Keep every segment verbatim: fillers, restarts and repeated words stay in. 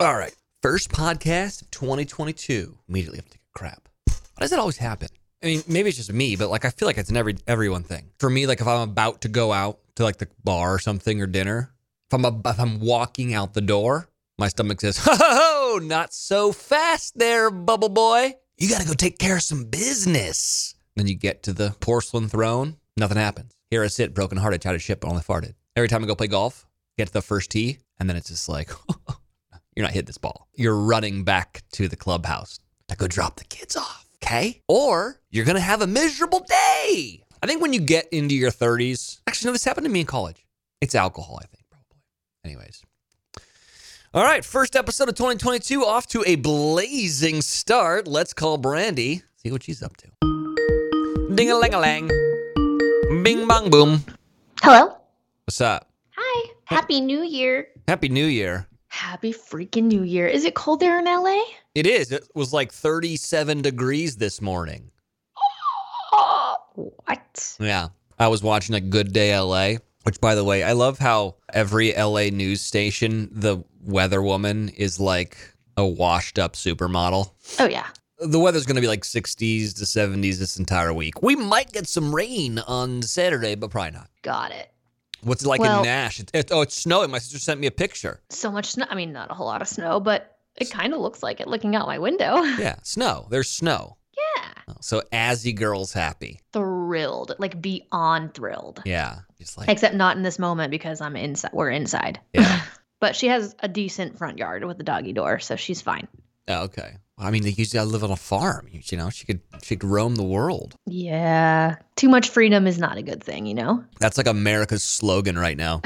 All right. First podcast of twenty twenty-two. Immediately have to take a crap. Why does that always happen? I mean, maybe it's just me, but like I feel like it's an every everyone thing. For me, like if I'm about to go out to like the bar or something or dinner, if I'm a, if I'm walking out the door, my stomach says, "Ho ho ho, not so fast there, bubble boy. You got to go take care of some business." Then you get to the porcelain throne, nothing happens. Here I sit, brokenhearted, tired of shit, but only farted. Every time I go play golf, get to the first tee, and then it's just like, you're not hitting this ball. You're running back to the clubhouse to go drop the kids off, okay? Or you're going to have a miserable day. I think when you get into your thirties, actually, no, this happened to me in college. It's alcohol, I think, probably. Anyways. All right, first episode of twenty twenty-two, off to a blazing start. Let's call Brandy, see what she's up to. Ding-a-ling-a-lang. Bing, bong, boom. Hello. What's up? Hi. Happy New Year. Happy New Year. Happy freaking New Year. Is it cold there in L A? It is. It was like thirty-seven degrees this morning. Oh, what? Yeah. I was watching like Good Day L A, which, by the way, I love how every L A news station, the weather woman is like a washed up supermodel. Oh, yeah. The weather's going to be like sixties to seventies this entire week. We might get some rain on Saturday, but probably not. Got it. What's it like well, in Nash? It, it, oh, it's snowing. My sister sent me a picture. So much snow. I mean, not a whole lot of snow, but it kind of looks like it looking out my window. Yeah, snow. There's snow. Yeah. So Azzy girl's happy. Thrilled. Like beyond thrilled. Yeah. Just like, except not in this moment because I'm inside. We're inside. Yeah. But she has a decent front yard with a doggy door, so she's fine. Oh, okay. I mean, they usually gotta live on a farm. You know, she could she could roam the world. Yeah. Too much freedom is not a good thing, you know? That's like America's slogan right now.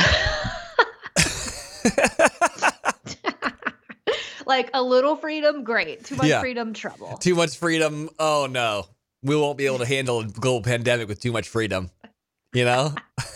Like a little freedom, great. Too much Yeah. freedom, trouble. Too much freedom. Oh, no. We won't be able to handle a global pandemic with too much freedom. You know?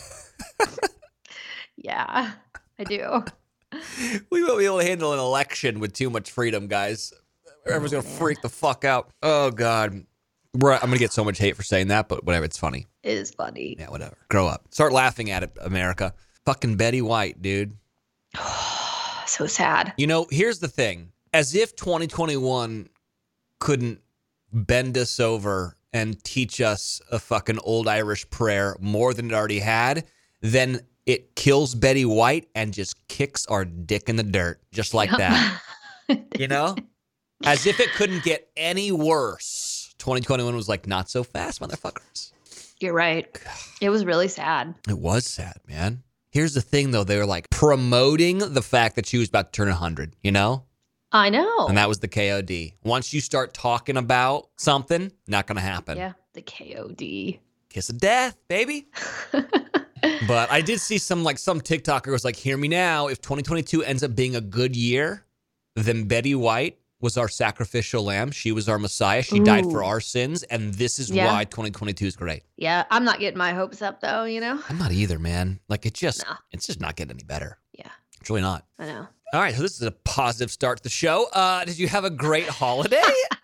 Yeah, I do. We won't be able to handle an election with too much freedom, guys. Everyone's going to freak the fuck out. Oh, God. We're, I'm going to get so much hate for saying that, but whatever. It's funny. It is funny. Yeah, whatever. Grow up. Start laughing at it, America. Fucking Betty White, dude. So sad. You know, here's the thing. As if twenty twenty-one couldn't bend us over and teach us a fucking old Irish prayer more than it already had, then it kills Betty White and just kicks our dick in the dirt, just like that. You know? As if it couldn't get any worse. twenty twenty-one was like, not so fast, motherfuckers. You're right. It was really sad. It was sad, man. Here's the thing, though. They were like promoting the fact that she was about to turn one hundred, you know? I know. And that was the K O D. Once you start talking about something, not going to happen. Yeah, the K O D. Kiss of death, baby. But I did see some, like, some TikToker was like, hear me now. If twenty twenty-two ends up being a good year, then Betty White was our sacrificial lamb. She was our Messiah. She Ooh. died for our sins. And this is Yeah. why twenty twenty-two is great. Yeah, I'm not getting my hopes up, though, you know? I'm not either, man. Like, it just, No. it's just not getting any better. Yeah, It's really not. I know. All right, so this is a positive start to the show. Uh, did you have a great holiday?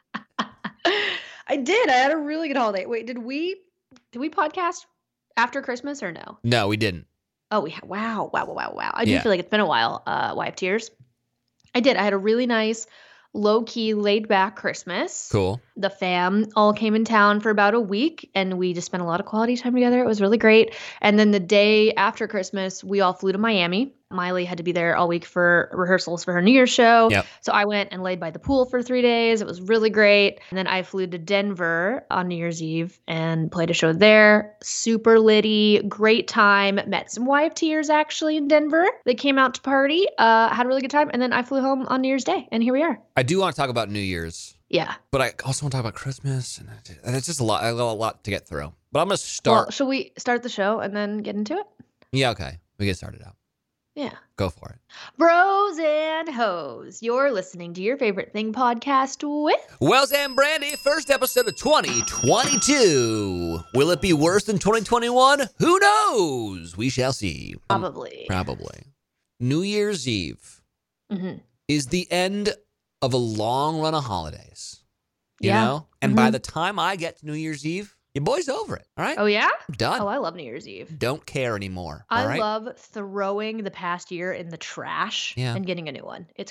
I did. I had a really good holiday. Wait, did we did we podcast after Christmas or no? No, we didn't. Oh, we had, wow, wow, wow, wow, wow. I do Yeah. feel like it's been a while. Uh, Wipe Tears. I did. I had a really nice, low-key, laid-back Christmas. Cool. The fam all came in town for about a week, and we just spent a lot of quality time together. It was really great. And then the day after Christmas, we all flew to Miami. Miley had to be there all week for rehearsals for her New Year's show. Yep. So I went and laid by the pool for three days. It was really great. And then I flew to Denver on New Year's Eve and played a show there. Super litty, great time. Met some Y F Ters actually in Denver. They came out to party, uh, had a really good time. And then I flew home on New Year's Day, and here we are. I do want to talk about New Year's, Yeah. but I also want to talk about Christmas, and and it's just a lot. I got a lot to get through. But I'm gonna start. Well, should we start the show and then get into it? Yeah, okay. We get started out. Yeah. Go for it. Bros and Hoes, you're listening to your favorite thing podcast with Wells and Brandy, first episode of twenty twenty-two. Will it be worse than twenty twenty-one? Who knows? We shall see. Um, probably. probably. New Year's Eve Mhm. is the end of a long run of holidays. You Yeah. know? And by Mhm. the time I get to New Year's Eve, your boy's over it. All right? Oh, yeah? I'm done. Oh, I love New Year's Eve. Don't care anymore. All I right? love throwing the past year in the trash Yeah. and getting a new one. It's great.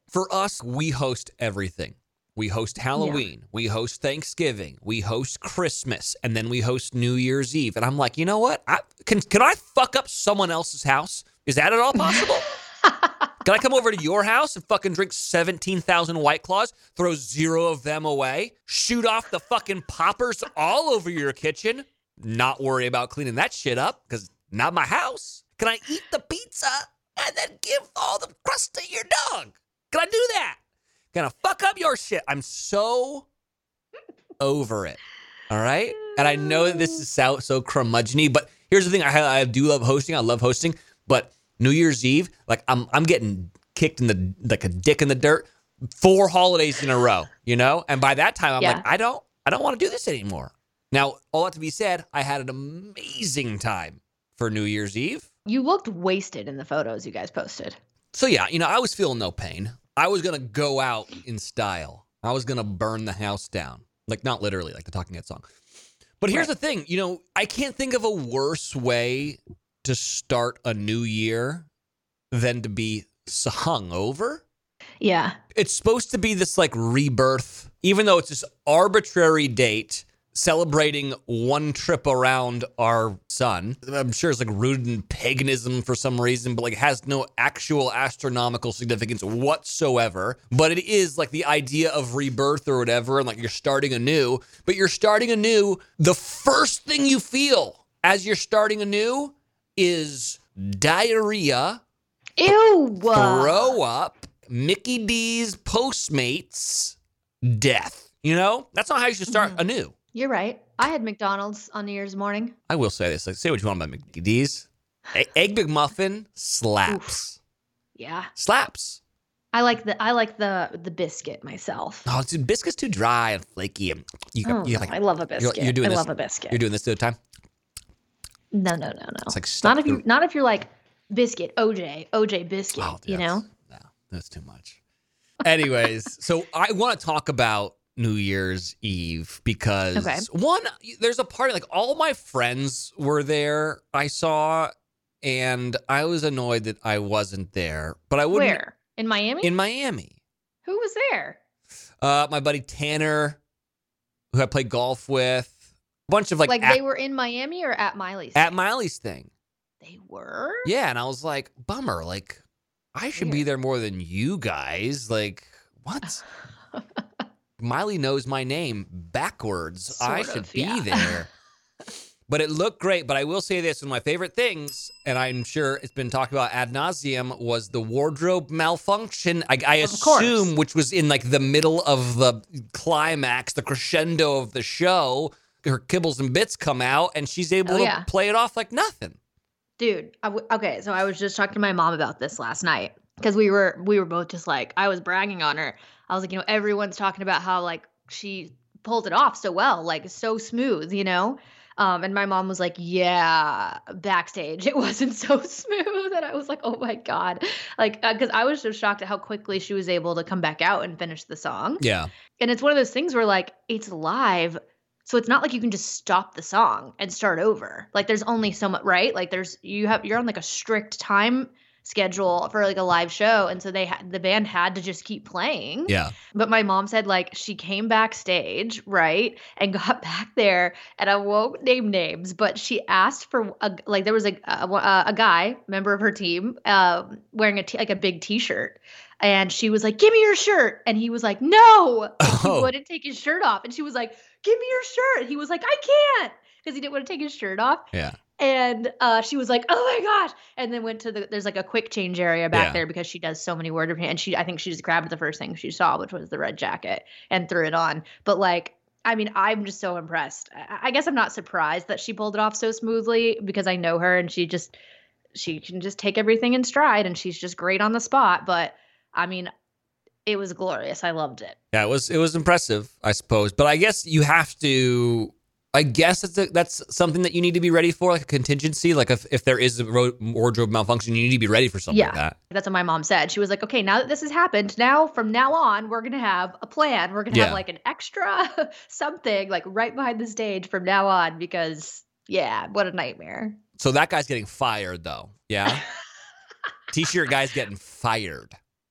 For us, we host everything. We host Halloween. Yeah. We host Thanksgiving. We host Christmas. And then we host New Year's Eve. And I'm like, you know what? I, can, can I fuck up someone else's house? Is that at all possible? Can I come over to your house and fucking drink seventeen thousand White Claws, throw zero of them away, shoot off the fucking poppers all over your kitchen, not worry about cleaning that shit up because not my house? Can I eat the pizza and then give all the crust to your dog? Can I do that? Can I fuck up your shit? I'm so over it. All right? And I know that this is so, so curmudgeon-y, but here's the thing. I, I do love hosting. I love hosting, but New Year's Eve, like I'm I'm getting kicked in the like a dick in the dirt four holidays in a row, you know? And by that time I'm yeah. like, I don't I don't want to do this anymore. Now, all that to be said, I had an amazing time for New Year's Eve. You looked wasted in the photos you guys posted. So yeah, you know, I was feeling no pain. I was going to go out in style. I was going to burn the house down. Like not literally, like the Talking Heads song. But here's right. the thing, you know, I can't think of a worse way to start a new year than to be hungover. Yeah. It's supposed to be this like rebirth, even though it's this arbitrary date celebrating one trip around our sun. I'm sure it's like rooted in paganism for some reason, but like has no actual astronomical significance whatsoever. But it is like the idea of rebirth or whatever, and like you're starting anew, but you're starting anew. The first thing you feel as you're starting anew is diarrhea, ew, throw up, Mickey D's Postmates, death. You know, that's not how you should start mm-hmm. anew. You're right. I had McDonald's on New Year's morning. I will say this. Like, say what you want about Mickey D's. E- Egg McMuffin slaps. Oof. Yeah, slaps. I like the I like the the biscuit myself. Oh, dude, biscuit's too dry and flaky. And you, oh, you like, I love a biscuit. You're, you're doing I this, love a biscuit. You're doing this at a time. No, no, no, no. It's like not if you not if you're like biscuit, O J, O J biscuit, oh, you know? No, that's too much. Anyways, so I want to talk about New Year's Eve because okay. one, there's a party, like all my friends were there, I saw, and I was annoyed that I wasn't there. But I wouldn't. Where? In Miami? In Miami. Who was there? Uh, my buddy Tanner, who I played golf with. Bunch of like like at, they were in Miami or at Miley's at thing? Miley's thing. They were? Yeah, and I was like, bummer. Like, I should Weird. be there more than you guys. Like, what? Miley knows my name backwards. Sort I should of, be yeah. there. But it looked great. But I will say this: one of my favorite things, and I'm sure it's been talked about ad nauseum, was the wardrobe malfunction. I, I assume, which was in like the middle of the climax, the crescendo of the show. Her kibbles and bits come out, and she's able oh, to yeah. play it off like nothing. Dude, I w- okay, so I was just talking to my mom about this last night because we were we were both just like, I was bragging on her. I was like, you know, everyone's talking about how like she pulled it off so well, like so smooth, you know. Um, and my mom was like, yeah, backstage it wasn't so smooth, and I was like, oh my god, like because uh, I was just shocked at how quickly she was able to come back out and finish the song. Yeah, and it's one of those things where like it's live. So it's not like you can just stop the song and start over. Like there's only so much, right? Like there's you have you're on like a strict time schedule for like a live show, and so they had the band had to just keep playing. Yeah. But my mom said like she came backstage, right, and got back there, and I won't name names, but she asked for a, like there was a a, a guy member of her team um, wearing a t- like a big T-shirt. And she was like, give me your shirt. And he was like, no. And oh. He wouldn't take his shirt off. And she was like, give me your shirt. And he was like, I can't. Because he didn't want to take his shirt off. Yeah. And uh, she was like, oh my gosh. And then went to the, there's like a quick change area back yeah. there because she does so many wardrobe. And she, I think she just grabbed the first thing she saw, which was the red jacket, and threw it on. But like, I mean, I'm just so impressed. I, I guess I'm not surprised that she pulled it off so smoothly because I know her and she just, she can just take everything in stride and she's just great on the spot. But I mean, it was glorious. I loved it. Yeah, it was it was impressive, I suppose. But I guess you have to, I guess that's, a, that's something that you need to be ready for, like a contingency. Like if, if there is a wardrobe malfunction, you need to be ready for something yeah, like that. That's what my mom said. She was like, okay, now that this has happened, now from now on, we're going to have a plan. We're going to yeah. have like an extra something like right behind the stage from now on because, yeah, what a nightmare. So that guy's getting fired though. Yeah. T-shirt guy's getting fired.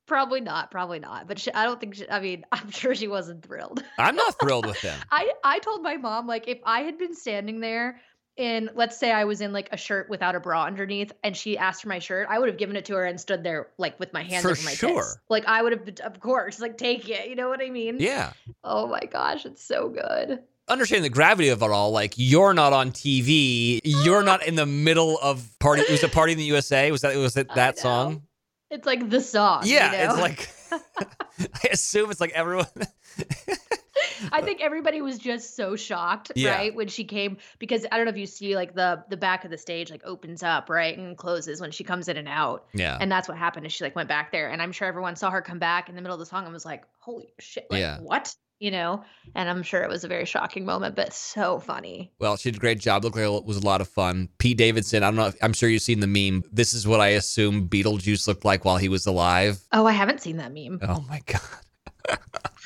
Probably not, probably not. But she, I don't think she, I mean, I'm sure she wasn't thrilled. I'm not thrilled with them. I I told my mom, like, if I had been standing there in, let's say I was in like a shirt without a bra underneath and she asked for my shirt, I would have given it to her and stood there like with my hands For over my sure. tits. Like I would have, been- of course, like take it. You know what I mean? Yeah. Oh my gosh, it's so good. Understanding the gravity of it all, like you're not on T V, you're not in the middle of party. It was a Party in the U S A. Was that was it I that know. song? It's like the song. Yeah, you know? it's like I assume it's like everyone. I think everybody was just so shocked, Yeah. right, when she came, because I don't know if you see like the the back of the stage like opens up, right, and closes when she comes in and out. Yeah. And that's what happened is she like went back there, and I'm sure everyone saw her come back in the middle of the song and was like, "Holy shit, like Yeah. what?" You know? And I'm sure it was a very shocking moment, but so funny. Well, she did a great job. Looked like it was a lot of fun. Pete Davidson, I don't know. If, I'm sure you've seen the meme. This is what I assume Beetlejuice looked like while he was alive. Oh, I haven't seen that meme. Oh my god.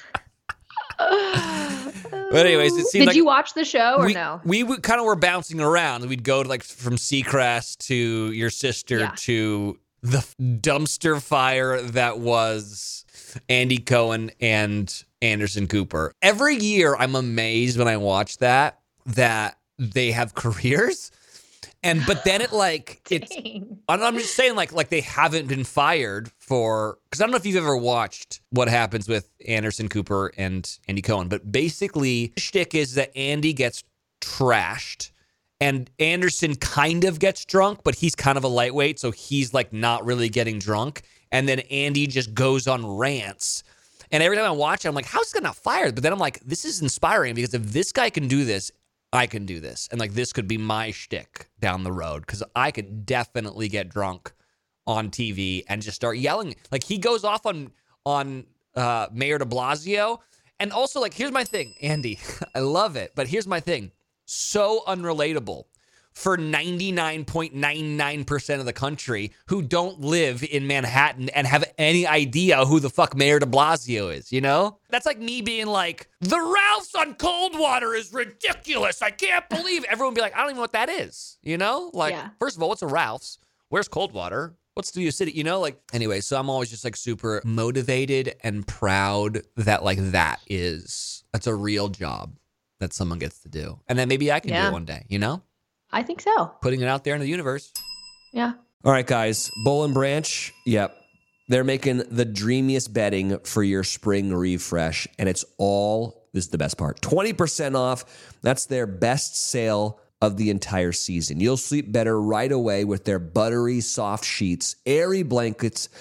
But anyways, it seemed Did like you watch the show or we, no? We would kind of were bouncing around. We'd go to like from Seacrest to your sister Yeah. to the dumpster fire that was Andy Cohen and Anderson Cooper. Every year, I'm amazed when I watch that that they have careers, and but then it like it's. Dang. I'm I'm just saying, like, like they haven't been fired for, because I don't know if you've ever watched what happens with Anderson Cooper and Andy Cohen, but basically, the shtick is that Andy gets trashed, and Anderson kind of gets drunk, but he's kind of a lightweight, so he's like not really getting drunk, and then Andy just goes on rants. And every time I watch it, I'm like, how's he not fired? But then I'm like, this is inspiring because if this guy can do this, I can do this. And like, this could be my shtick down the road because I could definitely get drunk on T V and just start yelling. Like he goes off on, on uh, Mayor de Blasio. And also like, here's my thing, Andy, I love it. But here's my thing. So unrelatable for ninety-nine point nine nine percent of the country who don't live in Manhattan and have any idea who the fuck Mayor de Blasio is, you know? That's like me being like, the Ralph's on Coldwater is ridiculous. I can't believe it. Everyone be like, I don't even know what that is, you know? Like, Yeah. first of all, what's a Ralph's? Where's Coldwater? What's Studio City? You know, like, anyway, so I'm always just like super motivated and proud that like that is, that's a real job that someone gets to do. And then maybe I can do Yeah. it one day, you know? I think so. Putting it out there in the universe. Yeah. All right, guys. Boll and Branch, yep. They're making the dreamiest bedding for your spring refresh, and it's all, this is the best part, twenty percent off. That's their best sale of the entire season. You'll sleep better right away with their buttery soft sheets, airy blankets,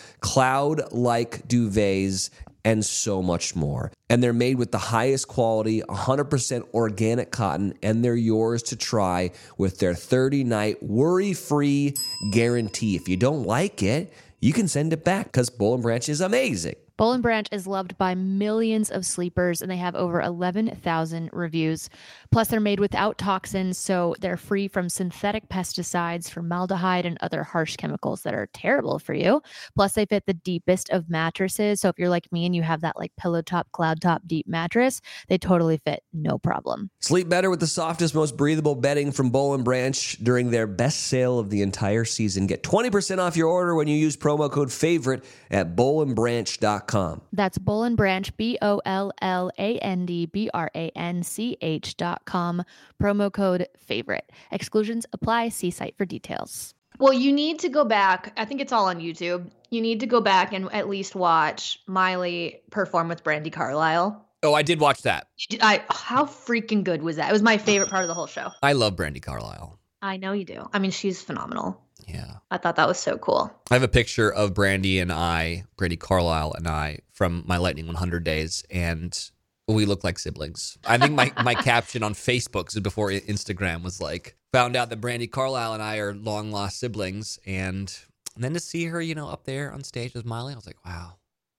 cloud-like duvets, and so much more. And they're made with the highest quality, one hundred percent organic cotton, and they're yours to try with their thirty-night worry-free guarantee. If you don't like it, you can send it back because Boll and Branch is amazing. Boll and Branch is loved by millions of sleepers, and they have over eleven thousand reviews. Plus, they're made without toxins, so they're free from synthetic pesticides, formaldehyde, and other harsh chemicals that are terrible for you. Plus, they fit the deepest of mattresses, so if you're like me and you have that like pillow top, cloud top, deep mattress, they totally fit, no problem. Sleep better with the softest, most breathable bedding from Boll and Branch during their best sale of the entire season. Get twenty percent off your order when you use promo code FAVORITE at boll and branch dot com. That's Boll and Branch, B O L L A N D B R A N C H dot com. Promo code FAVORITE. Exclusions apply. See site for details. Well, you need to go back. I think it's all on YouTube. You need to go back and at least watch Miley perform with Brandi Carlile. Oh, I did watch that. I how freaking good was that? It was my favorite part of the whole show. I love Brandi Carlile. I know you do. I mean, she's phenomenal. Yeah. I thought that was so cool. I have a picture of Brandi and I, Brandi Carlile and I, from my Lightning one hundred days, and we look like siblings. I think my, my caption on Facebook before Instagram was like, found out that Brandi Carlile and I are long lost siblings, and, and then to see her, you know, up there on stage with Miley, I was like, wow,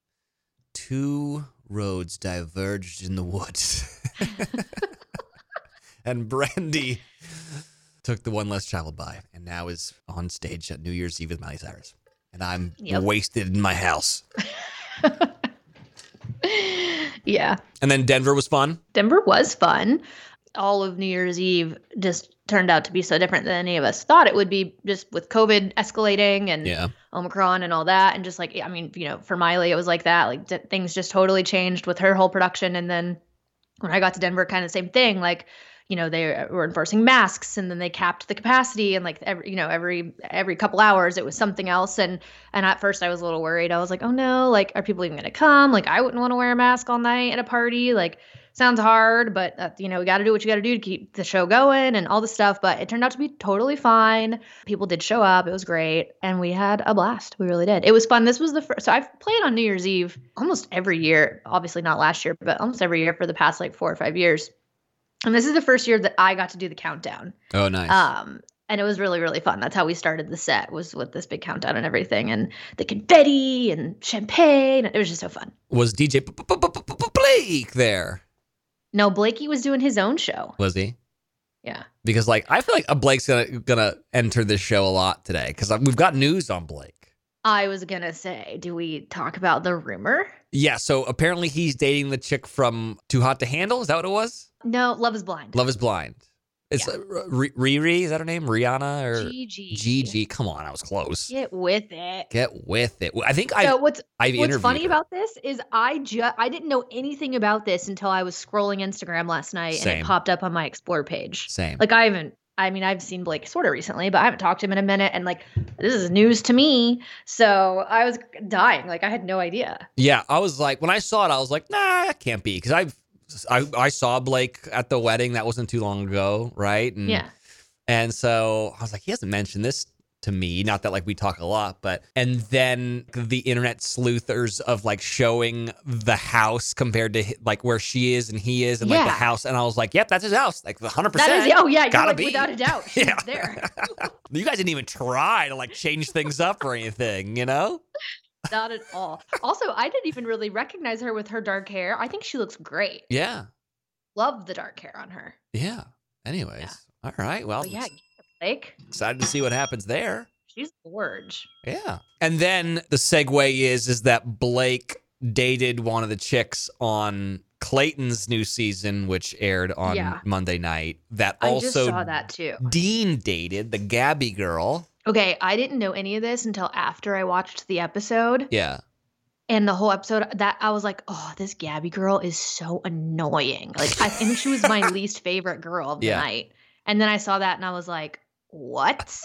two roads diverged in the woods. And Brandi took the one less traveled by and now is on stage at New Year's Eve with Miley Cyrus. And I'm Yep. wasted in my house. Yeah. And then Denver was fun. Denver was fun. All of New Year's Eve, just turned out to be so different than any of us thought it would be, just with COVID escalating and Yeah. Omicron and all that. And just like, I mean, you know, for Miley, it was like that. Like d- things just totally changed with her whole production. And then when I got to Denver, kind of same thing. Like, you know, they were enforcing masks, and then they capped the capacity, and like every, you know, every every couple hours it was something else. And and at first I was a little worried. I was like, oh no, like are people even gonna come? Like I wouldn't want to wear a mask all night at a party. Like sounds hard, but uh, you know, we got to do what you got to do to keep the show going and all this stuff. But it turned out to be totally fine. People did show up. It was great, and we had a blast. We really did. It was fun. This was the first. So I've played on New Year's Eve almost every year. Obviously not last year, but almost every year for the past like four or five years. And this is the first year that I got to do the countdown. Oh, nice. Um, and it was really, really fun. That's how we started the set, was with this big countdown and everything, and the confetti and champagne. It was just so fun. Was D J Blake there? No, Blakey was doing his own show. Was he? Yeah. Because like I feel like Blake's gonna gonna enter this show a lot today because we've got news on Blake. I was gonna say, do we talk about the rumor? Yeah. So apparently he's dating the chick from Too Hot to Handle. Is that what it was? No, Love is Blind. Love is Blind. It's Yeah. uh, R- Riri. Is that her name? Rihanna or Gigi. Gigi? Come on, I was close. Get with it. Get with it. I think I So what's I've what's interviewed funny her. about this is I just I didn't know anything about this until I was scrolling Instagram last night and Same. it popped up on my Explore page. Same. Like I haven't I mean I've seen Blake sort of recently, but I haven't talked to him in a minute, and like this is news to me. So I was dying. Like I had no idea. Yeah, I was like, when I saw it, I was like, nah, that can't be. Because I've, I, I saw Blake at the wedding. That wasn't too long ago, right? And, Yeah. And so I was like, he hasn't mentioned this to me. Not that like we talk a lot, but, and then the internet sleuthers of like showing the house compared to like where she is and he is and like the Yeah. house. And I was like, yep, that's his house. Like one hundred percent. That is oh yeah, you're Gotta like, be. without a doubt. She's Yeah. there. You guys didn't even try to like change things up or anything, you know? Not at all. Also, I didn't even really recognize her with her dark hair. I think she looks great. Yeah. Love the dark hair on her. Yeah. Anyways. Yeah. All right. Well, But yeah, Blake, excited to see what happens there. she's gorge. Yeah. And then the segue is is that Blake dated one of the chicks on Clayton's new season, which aired on Yeah. Monday night. That I also just saw that too. Dean dated, the Gabby girl. Okay, I didn't know any of this until after I watched the episode. Yeah. And the whole episode, that I was like, oh, this Gabby girl is so annoying. Like, I think she was my least favorite girl of the Yeah. night. And then I saw that and I was like, what?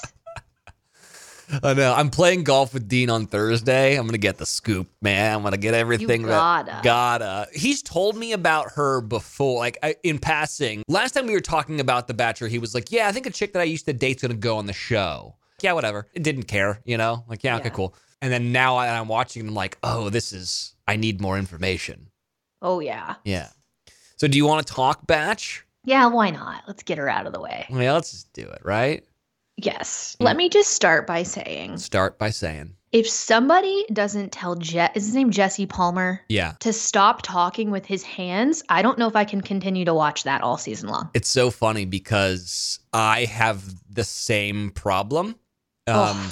I know. I'm playing golf with Dean on Thursday. I'm going to get the scoop, man. I'm going to get everything. You that- gotta. Gotta. He's told me about her before, like I, in passing. Last time we were talking about The Bachelor, he was like, yeah, I think a chick that I used to date's going to go on the show. Yeah, whatever. It didn't care, you know? Like, yeah, okay, Yeah. cool. And then now I- I'm watching and I'm like, oh, this is, I need more information. Oh, yeah. Yeah. So do you want to talk Batch? Yeah, why not? Let's get her out of the way. Yeah, let's just do it, right? Yes. Let me just start by saying, Start by saying, if somebody doesn't tell Je- is his name Jesse Palmer yeah. to stop talking with his hands, I don't know if I can continue to watch that all season long. It's so funny because I have the same problem. Um,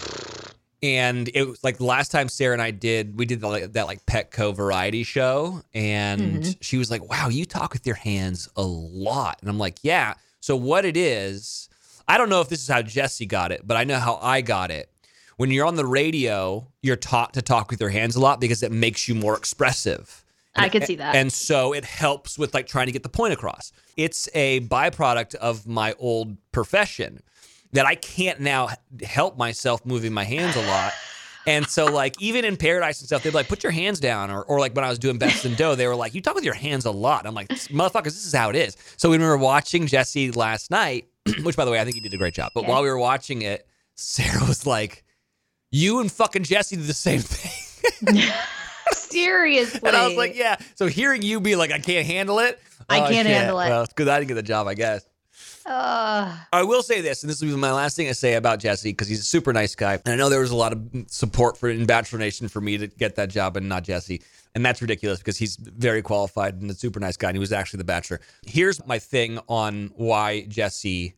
and it was like the last time Sarah and I did, we did the, like, that like Petco variety show. And Mhm. she was like, wow, you talk with your hands a lot. And I'm like, yeah. So what it is, I don't know if this is how Jesse got it, but I know how I got it. When you're on the radio, you're taught to talk with your hands a lot because it makes you more expressive. I could see that. And so it helps with like trying to get the point across. It's a byproduct of my old profession that I can't now help myself moving my hands a lot. And so like even in Paradise and stuff, they'd be like, put your hands down. Or, or like when I was doing Best in Dough, they were like, you talk with your hands a lot. I'm like, motherfuckers, this is how it is. So when we were watching Jesse last night, which by the way, I think he did a great job. But Okay. while we were watching it, Sarah was like, you and fucking Jesse do the same thing. Seriously. And I was like, yeah. So hearing you be like, I can't handle it. I oh, can't shit. handle it. Well, it's good I didn't get the job, I guess. Uh, I will say this, and this will be my last thing I say about Jesse, because he's a super nice guy. And I know there was a lot of support for in Bachelor Nation for me to get that job and not Jesse. And that's ridiculous because he's very qualified and a super nice guy. And he was actually the Bachelor. Here's my thing on why Jesse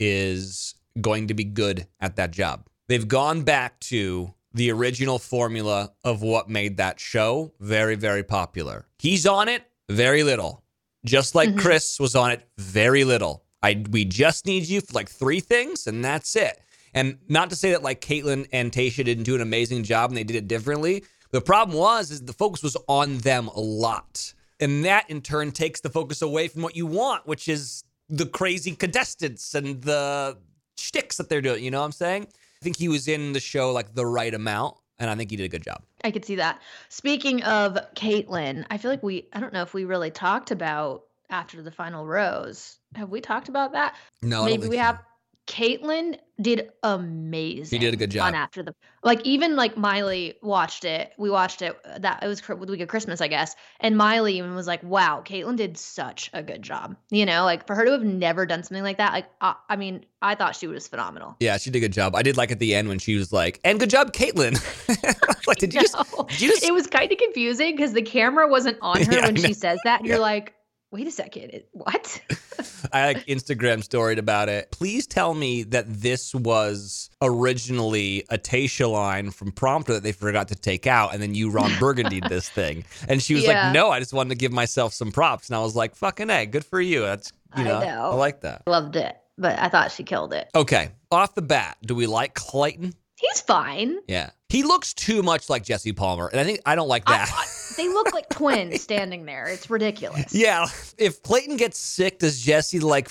is going to be good at that job. They've gone back to the original formula of what made that show very, very popular. He's on it very little. Just like Mhm. Chris was on it very little. I we just need you for like three things, and that's it. And not to say that like Caitlyn and Tayshia didn't do an amazing job and they did it differently. The problem was is the focus was on them a lot. And that in turn takes the focus away from what you want, which is the crazy contestants and the shticks that they're doing. You know what I'm saying? I think he was in the show like the right amount, and I think he did a good job. I could see that. Speaking of Caitlyn, I feel like we, I don't know if we really talked about after the final rose. Have we talked about that? No, I don't Maybe think we so. have. Caitlyn did amazing. He did a good job. On after the like even like Miley watched it. We watched it. That it was the week of Christmas, I guess. And Miley even was like, "Wow, Caitlyn did such a good job." You know, like for her to have never done something like that. Like I, I mean, I thought she was phenomenal. Yeah, she did a good job. I did like at the end when she was like, "And good job, Caitlyn." Like, did you just? Did you just? It was kind of confusing because the camera wasn't on her Yeah, when I she know. says that. And Yeah. You're like, wait a second, it, what? I like Instagram storied about it. Please tell me that this was originally a Tayshia line from Prompter that they forgot to take out, and then you Ron Burgundied this thing. And she was Yeah. like, "No, I just wanted to give myself some props." And I was like, "Fucking A, good for you." That's you I know, know. I like that. Loved it, but I thought she killed it. Okay, off the bat, do we like Clayton? He's fine. Yeah, he looks too much like Jesse Palmer, and I think I don't like I- that. I- they look like twins standing there. It's ridiculous. Yeah, if Clayton gets sick, does Jesse like?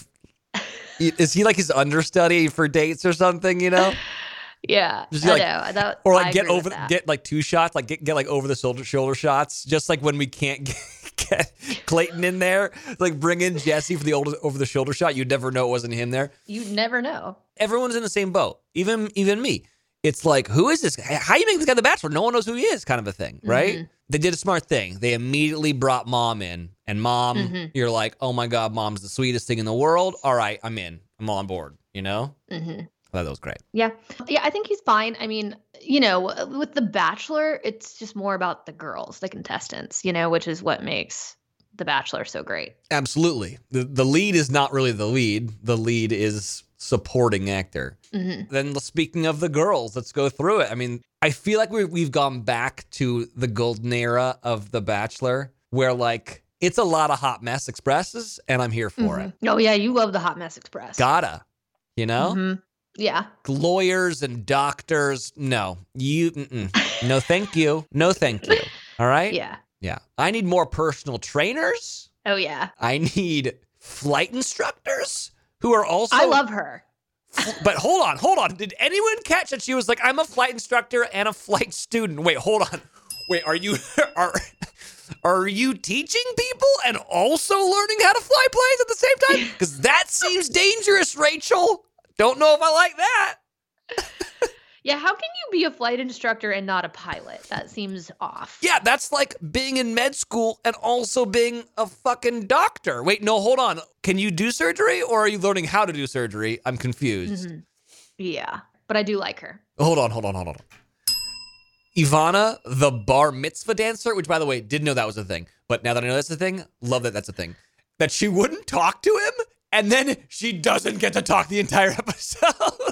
Is he like his understudy for dates or something? You know, Yeah, Just I like- know. That, or I like get agree over, with that. get like two shots, like get, get like over the shoulder shoulder shots. Just like when we can't get, get Clayton in there, like bring in Jesse for the over over the shoulder shot. You'd never know it wasn't him there. You never know. Everyone's in the same boat, even even me. It's like, who is this? How you make this guy the Bachelor? No one knows who he is, kind of a thing, right? Mhm. They did a smart thing. They immediately brought Mom in, and Mom, Mhm. you're like, oh my God, Mom's the sweetest thing in the world. All right, I'm in. I'm on board. You know, hmm I thought that was great. Yeah, yeah. I think he's fine. I mean, you know, with The Bachelor, it's just more about the girls, the contestants. You know, which is what makes The Bachelor so great. Absolutely. The the lead is not really the lead. The lead is supporting actor. hmm Then speaking of the girls, let's go through it. I mean, I feel like we we've gone back to the golden era of The Bachelor, where like it's a lot of hot mess expresses, and I'm here for it. Oh yeah, you love the Hot Mess Express. Gotta, you know, Mhm. Yeah. lawyers and doctors. No, you, mm-mm. no, thank you, no, thank you. All right. Yeah. Yeah. I need more personal trainers. Oh yeah. I need flight instructors who are also. I love her. But hold on, hold on. Did anyone catch that she was like, I'm a flight instructor and a flight student? Wait, hold on. Wait, are you are are you teaching people and also learning how to fly planes at the same time? Because that seems dangerous, Rachel. Don't know if I like that. Yeah. How can you be a flight instructor and not a pilot? That seems off. Yeah, that's like being in med school and also being a fucking doctor. Wait, no, hold on. Can you do surgery or are you learning how to do surgery? I'm confused. Mhm. Yeah. But I do like her. Hold on, hold on, hold on. Ivana, the bar mitzvah dancer, which by the way, didn't know that was a thing. But now that I know that's a thing, love that that's a thing. That she wouldn't talk to him and then she doesn't get to talk the entire episode.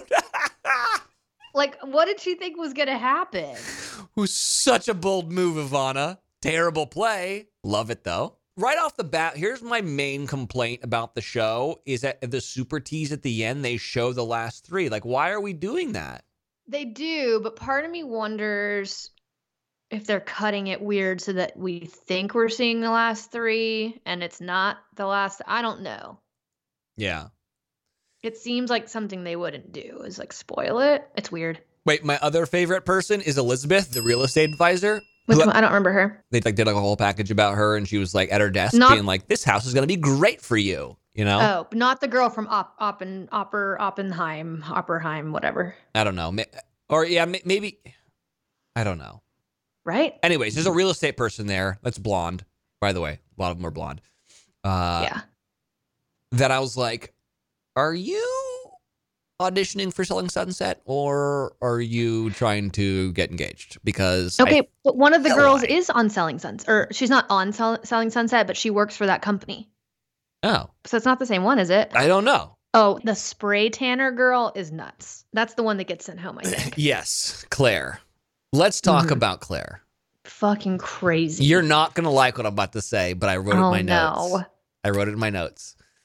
Like, what did she think was gonna happen? Who's such a bold move, Ivana. Terrible play. Love it though. Right off the bat, here's my main complaint about the show is that the super tease at the end, they show the last three. Like, why are we doing that? They do, but part of me wonders if they're cutting it weird so that we think we're seeing the last three and it's not the last. I don't know. Yeah. It seems like something they wouldn't do is like spoil it. It's weird. Wait, my other favorite person is Elizabeth, the real estate advisor. Which who- one? I don't remember her. They like did like a whole package about her, and she was like at her desk Not- being like, "This house is gonna be great for you," you know. Oh, but not the girl from Op- Oppen, Opper, Oppenheim, Opperheim, whatever. I don't know, Ma- or yeah, ma- maybe I don't know. Right? Anyways, there's a real estate person there that's blonde. By the way, a lot of them are blonde. Uh, yeah. That I was like, are you auditioning for Selling Sunset, or are you trying to get engaged? Because I- Okay, but one of the feel girls like- is on Selling Sunset, or she's not on Sell- Selling Sunset, but she works for that company. oh, So it's not the same one, is it? I don't know. Oh, the spray tanner girl is nuts. That's the one that gets sent home, I think. Yes, Claire. Let's talk Mhm. about Claire. Fucking crazy. You're not gonna like what I'm about to say, but I wrote it in oh my no. notes. I wrote it in my notes.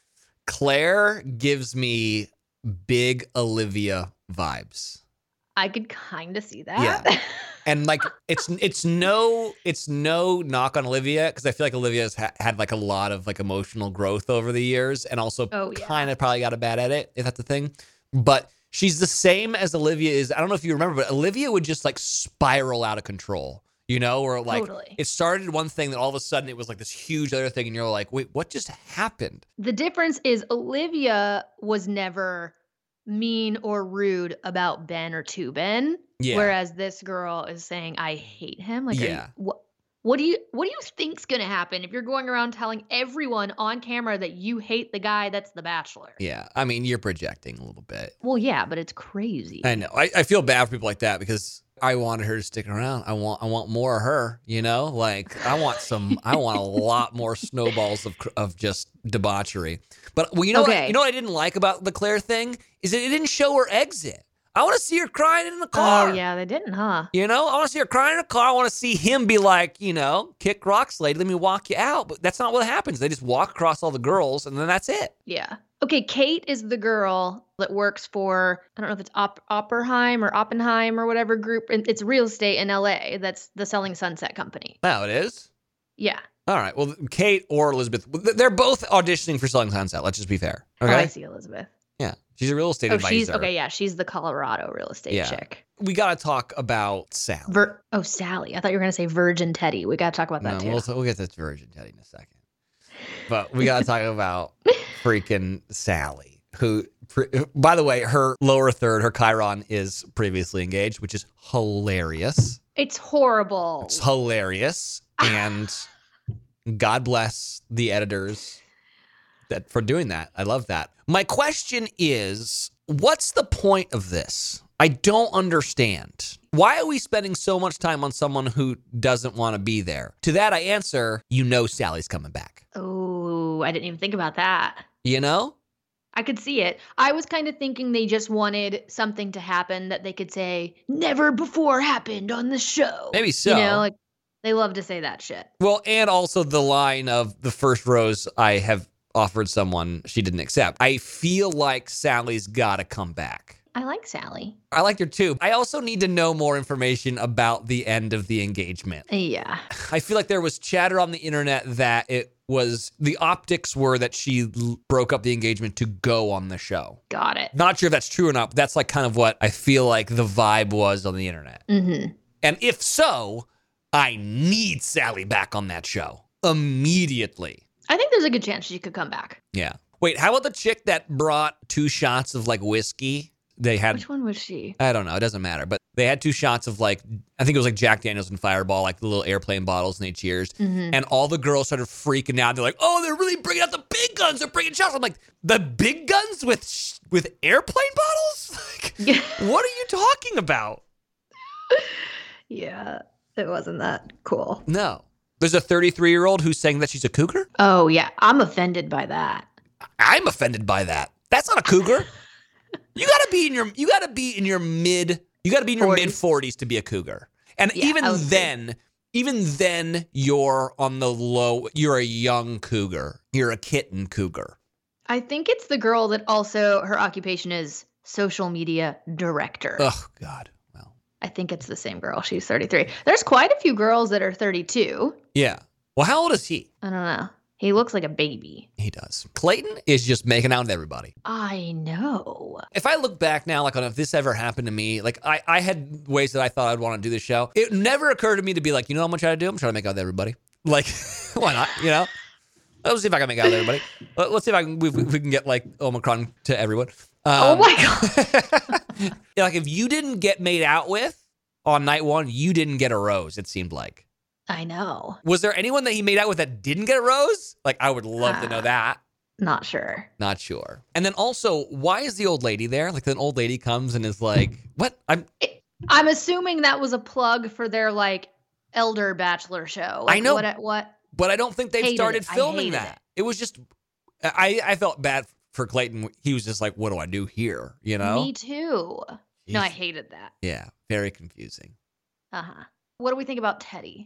Claire gives me big Olivia vibes. I could kind of see that. Yeah. And like it's it's no it's no knock on Olivia because I feel like Olivia's ha- had like a lot of like emotional growth over the years and also Oh, yeah. kind of probably got a bad edit if that's the thing. But she's the same as Olivia is. I don't know if you remember, but Olivia would just like spiral out of control. You know, or like Totally. it started one thing, then all of a sudden it was like this huge other thing, and you're like, wait, what just happened? The difference is Olivia was never mean or rude about Ben or to Ben. Yeah. Whereas this girl is saying, I hate him. Like, are you- Yeah. what what do you what do you think's gonna happen if you're going around telling everyone on camera that you hate the guy that's the Bachelor? Yeah, I mean, you're projecting a little bit. Well, yeah, but it's crazy. I know. I, I feel bad for people like that because I wanted her to stick around. I want I want more of her, you know? Like I want some I want a lot more snowballs of cr- of just debauchery. But well, you know what, Okay. you know what I didn't like about the Claire thing is that it didn't show her exit. I want to see her crying in the car. Oh yeah, they didn't, huh? You know, I want to see her crying in a car. I want to see him be like, you know, kick rocks, lady. Let me walk you out. But that's not what happens. They just walk across all the girls, and then that's it. Yeah. Okay, Kate is the girl that works for, I don't know if it's Op- Oppenheim or Oppenheim or whatever group. and It's real estate in L A. That's the Selling Sunset Company. Now it is. Yeah. All right. Well, Kate or Elizabeth, they're both auditioning for Selling Sunset. Let's just be fair. Oh, Okay. I see Elizabeth. Yeah. She's a real estate Oh, advisor. she's, okay, yeah, she's the Colorado real estate Yeah. chick. We got to talk about Sally. Vir- oh, Sally. I thought you were going to say Virgin Teddy. We got to talk about that No, too. we'll, we'll get to Virgin Teddy in a second. But we got to talk about freaking Sally, who, by the way, her lower third, her Chiron, is previously engaged, which is hilarious. It's horrible. It's hilarious. And God bless the editors that for doing that. I love that. My question is, what's the point of this? I don't understand. Why are we spending so much time on someone who doesn't want to be there? To that I answer, you know Sally's coming back. Oh, I didn't even think about that. You know? I could see it. I was kind of thinking they just wanted something to happen that they could say, never before happened on the show. Maybe so. You know, like they love to say that shit. Well, and also the line of the first rose I have offered someone she didn't accept. I feel like Sally's got to come back. I like Sally. I liked her too. I also need to know more information about the end of the engagement. Yeah. I feel like there was chatter on the internet that it was, the optics were that she l- broke up the engagement to go on the show. Got it. Not sure if that's true or not, but that's like kind of what I feel like the vibe was on the internet. Mm-hmm. And if so, I need Sally back on that show immediately. I think there's a good chance she could come back. Yeah. Wait, how about the chick that brought two shots of like whiskey? They had, Which one was she? I don't know, it doesn't matter, but they had two shots of like, I think it was like Jack Daniels and Fireball, like the little airplane bottles, and they cheers. Mm-hmm. And all the girls started freaking out. They're like, oh, they're really bringing out the big guns. They're bringing shots. I'm like, the big guns with sh- with airplane bottles? Like, what are you talking about? Yeah, it wasn't that cool. No. There's a thirty-three-year-old who's saying that she's a cougar? Oh, yeah. I'm offended by that. I'm offended by that. That's not a cougar. You gotta be in your you gotta be in your mid you gotta be in your forties. mid forties to be a cougar. And Yeah, even I would agree. then, even then you're on the low, you're a young cougar. You're a kitten cougar. I think it's the girl that also, her occupation is social media director. Oh God. Well. I think it's the same girl. She's thirty-three. There's quite a few girls that are thirty-two. Yeah. Well, how old is he? I don't know. He looks like a baby. He does. Clayton is just making out with everybody. I know. If I look back now, like on if this ever happened to me, like I, I had ways that I thought I'd want to do this show. It never occurred to me to be like, you know what I'm trying to do? I'm trying to make out with everybody. Like, why not? You know? Let's see if I can make out with everybody. Let- Let's see if I can, we, we can get like Omicron to everyone. Um, Oh my God. yeah, like if you didn't get made out with on night one, you didn't get a rose, it seemed like. I know. Was there anyone that he made out with that didn't get a rose? Like, I would love to know Ah. that. Not sure. Not sure. And then also, why is the old lady there? Like, an old lady comes and is like, what? I'm, I'm assuming that was a plug for their like elder bachelor show. Like, I know. What? What? but I don't think they've Hated started it. I filming hated that. it. It. was just, I, I felt bad for Clayton. He was just like, what do I do here? You know? Me too. No, I Jeez. hated that. Yeah, very confusing. Uh huh. What do we think about Teddy?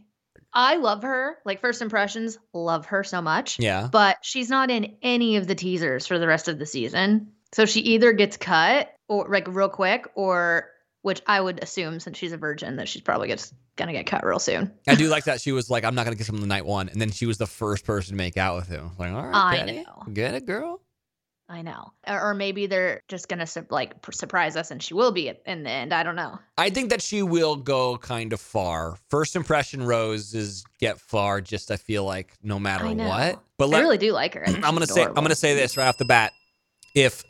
I love her. Like first impressions, love her so much. Yeah. But she's not in any of the teasers for the rest of the season. So she either gets cut or like real quick, or which I would assume since she's a virgin that she's probably gets gonna get cut real soon. I do like that she was like, I'm not gonna kiss him on the night one, and then she was the first person to make out with him. Like, all right, I Penny, know. get it, girl. I know. Or, or maybe they're just gonna su- like p- surprise us, and she will be at- in the end. I don't know. I think that she will go kind of far. First impression roses get far. Just I feel like no matter I know. what. But I let, really do like her. I think I'm gonna she's say I'm adorable. gonna say this right off the bat. If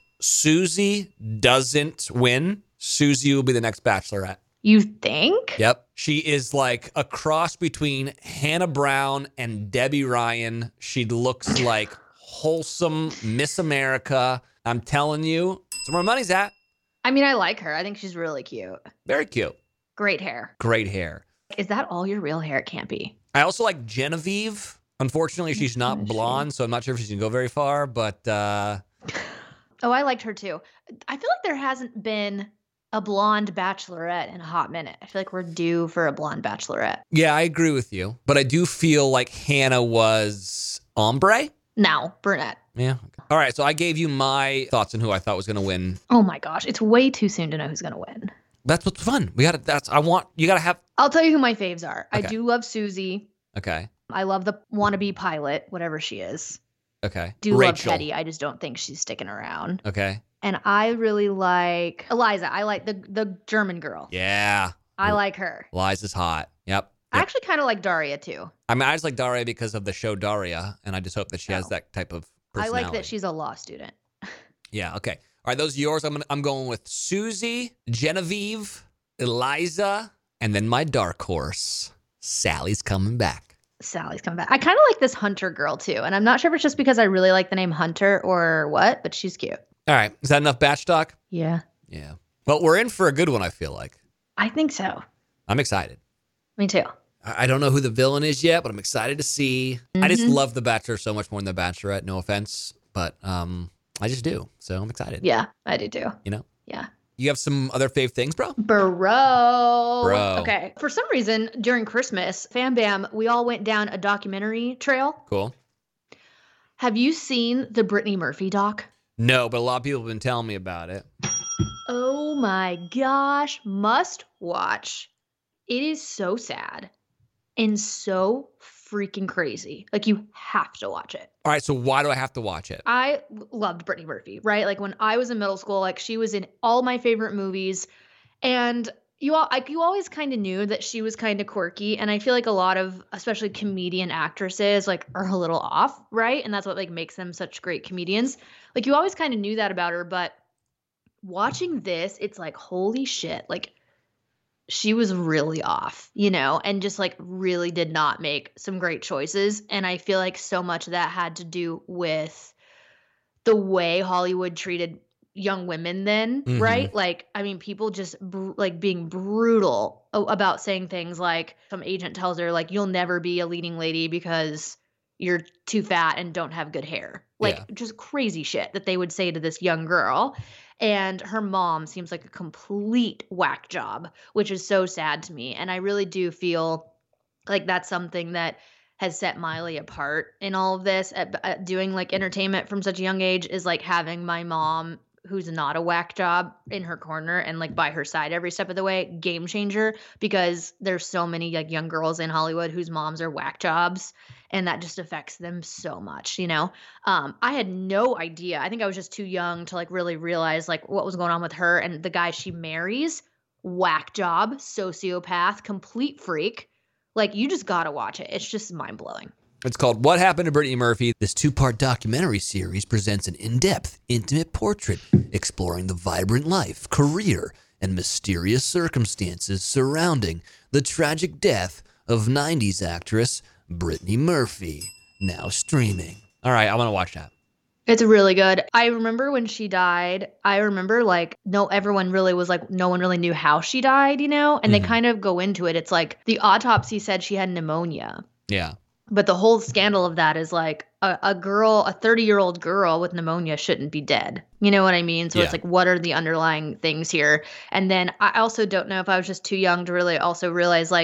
Susie doesn't win, Susie will be the next Bachelorette. You think? Yep. She is like a cross between Hannah Brown and Debbie Ryan. She looks like wholesome Miss America. I'm telling you, that's where my money's at. I mean, I like her. I think she's really cute. Very cute. Great hair. Great hair. Is that all your real hair? It can't be. I also like Genevieve. Unfortunately, she's not Is she? blonde, so I'm not sure if she's going to go very far, but uh, Oh, I liked her too. I feel like there hasn't been a blonde bachelorette in a hot minute. I feel like we're due for a blonde bachelorette. yeah, I agree with you. But I do feel like Hannah was ombre. Now, brunette. Yeah. All right, so I gave you my thoughts on who I thought was going to win. Oh my gosh, it's way too soon to know who's gonna win. That's what's fun. We got to, that's, I want, you got to have, I'll tell you who my faves are. I Okay. do love Susie. okay, I love the wannabe pilot, whatever she is. okay. Do love Rachel. Teddy. I just don't think she's sticking around. Okay. And I really like Eliza. I like the the German girl. Yeah. I like her. Liza's hot. Yep. I Yep. actually kind of like Daria too. I mean, I just like Daria because of the show Daria, and I just hope that she has Oh. that type of I personality. like that she's a law student. Yeah. Okay. All right. Those are yours. I'm gonna, I'm going with Susie, Genevieve, Eliza, and then my dark horse, Sally's coming back. Sally's coming back. I kind of like this Hunter girl too, and I'm not sure if it's just because I really like the name Hunter or what, but she's cute. All right. Is that enough batch talk? Yeah, Yeah. Well, we're in for a good one. I feel like I think so. I'm excited. Me too. I I don't know who the villain is yet, but I'm excited to see. I just Mhm. love The Bachelor so much more than The Bachelorette. No offense, but um, I just do. So I'm excited. Yeah, I do too. You know. Yeah. You have some other fave things, bro? Bro. Bro. Okay. For some reason, during Christmas, Fam Bam, we all went down a documentary trail. Cool. Have you seen the Brittany Murphy doc? No, but a lot of people have been telling me about it. Oh my gosh. Must watch. It is so sad and so freaking crazy. Like, you have to watch it. All right, so why do I have to watch it? I loved Brittany Murphy, right? Like when I was in middle school, like she was in all my favorite movies, and you all, like you always kind of knew that she was kind of quirky, and I feel like a lot of, especially comedian actresses, like are a little off, right? And that's what like makes them such great comedians. Like you always kind of knew that about her, but watching this, it's like holy shit, like she was really off, you know, and just like really did not make some great choices. And I feel like so much of that had to do with the way Hollywood treated young women then, Mhm. right? Like, I mean, people just br- like being brutal a- about saying things like some agent tells her, like, you'll never be a leading lady because you're too fat and don't have good hair. Like, Yeah. just crazy shit that they would say to this young girl. And her mom seems like a complete whack job, which is so sad to me. And I really do feel like that's something that has set Miley apart in all of this at, at doing like entertainment from such a young age, is like having my mom, who's not a whack job, in her corner and like by her side every step of the way. Game changer, because there's so many like young girls in Hollywood whose moms are whack jobs, and that just affects them so much, you know? Um, I had no idea. I think I was just too young to like really realize like what was going on with her and the guy she marries. Whack job, sociopath, complete freak. Like, you just gotta watch it. It's just mind blowing. It's called What Happened to Brittany Murphy. This two-part documentary series presents an in-depth, intimate portrait exploring the vibrant life, career, and mysterious circumstances surrounding the tragic death of nineties actress Brittany Murphy, now streaming. All right, I want to watch that. It's really good. I remember when she died, I remember like, no, everyone really was like, no one really knew how she died, you know? And Mhm. they kind of go into it. It's like the autopsy said she had pneumonia. Yeah. But the whole scandal of that is like a, a girl, a thirty-year-old girl with pneumonia shouldn't be dead. You know what I mean? So Yeah. it's like, what are the underlying things here? And then I also don't know if I was just too young to really also realize like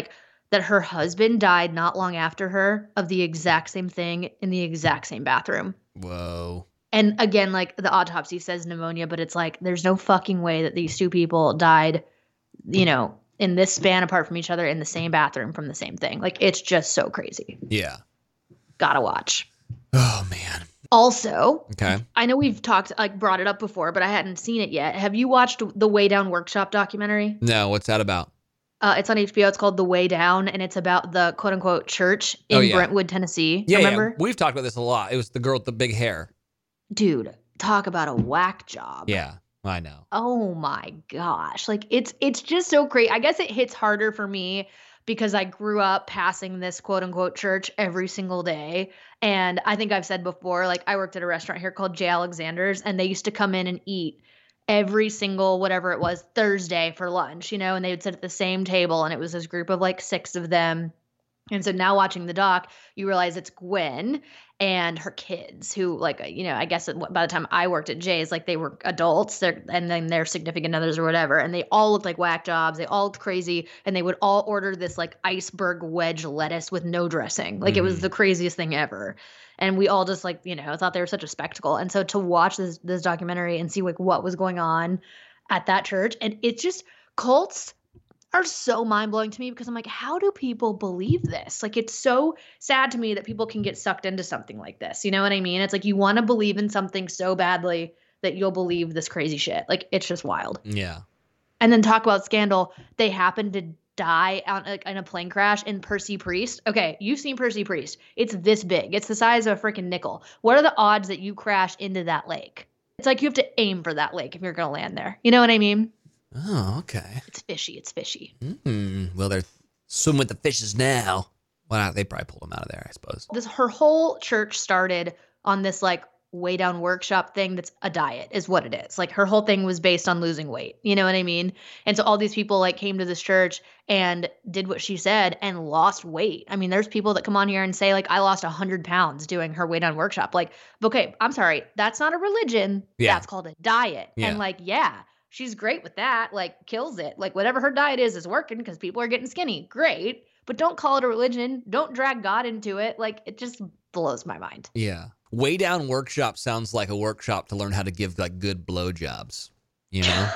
that her husband died not long after her of the exact same thing in the exact same bathroom. Whoa. And again, like the autopsy says pneumonia, but it's like there's no fucking way that these two people died, you know, in this span apart from each other in the same bathroom from the same thing. Like it's just so crazy. Yeah. Gotta watch. Oh, man. Also, Okay. I know we've talked, like brought it up before, but I hadn't seen it yet. Have you watched the Way Down Workshop documentary? No, what's that about? Uh, it's on H B O. It's called The Way Down, and it's about the quote unquote church in Oh, yeah. Brentwood, Tennessee. Yeah, Remember? yeah. We've talked about this a lot. It was the girl with the big hair. Dude, talk about a whack job. Yeah, I know. Oh my gosh. Like it's it's just so great. I guess it hits harder for me because I grew up passing this quote unquote church every single day. And I think I've said before, like I worked at a restaurant here called J. Alexander's, and they used to come in and eat every single whatever it was Thursday for lunch, you know, and they would sit at the same table, and it was this group of like six of them. And so now watching the doc, you realize it's Gwen and her kids who, like, you know, I guess by the time I worked at Jay's, like they were adults, they're, and then their significant others or whatever. And they all looked like whack jobs. They all looked crazy. And they would all order this like iceberg wedge lettuce with no dressing. Like mm-hmm. It was the craziest thing ever. And we all just like, you know, thought they were such a spectacle. And so to watch this, this documentary and see like what was going on at that church, and it's just cults are so mind-blowing to me because I'm like, how do people believe this? Like, it's so sad to me that people can get sucked into something like this. You know what I mean? It's like you want to believe in something so badly that you'll believe this crazy shit. Like, it's just wild. Yeah. And then talk about scandal. They happened to die out like, in a plane crash in Percy Priest. Okay, you've seen Percy Priest. It's this big. It's the size of a freaking nickel. What are the odds that you crash into that lake? It's like you have to aim for that lake if you're going to land there. You know what I mean? Oh, okay. It's fishy. It's fishy. Mm, well, they're swimming with the fishes now. Well, they probably pulled them out of there, I suppose. This her whole church started on this like Way Down Workshop thing that's a diet is what it is. Like her whole thing was based on losing weight. You know what I mean? And so all these people like came to this church and did what she said and lost weight. I mean, there's people that come on here and say like, I lost one hundred pounds doing her Way Down Workshop. Like, okay, I'm sorry. That's not a religion. Yeah. That's called a diet. Yeah. And like, yeah. She's great with that, like kills it. Like whatever her diet is, is working because people are getting skinny. Great. But don't call it a religion. Don't drag God into it. Like it just blows my mind. Yeah. Way Down Workshop sounds like a workshop to learn how to give like good blowjobs. You know?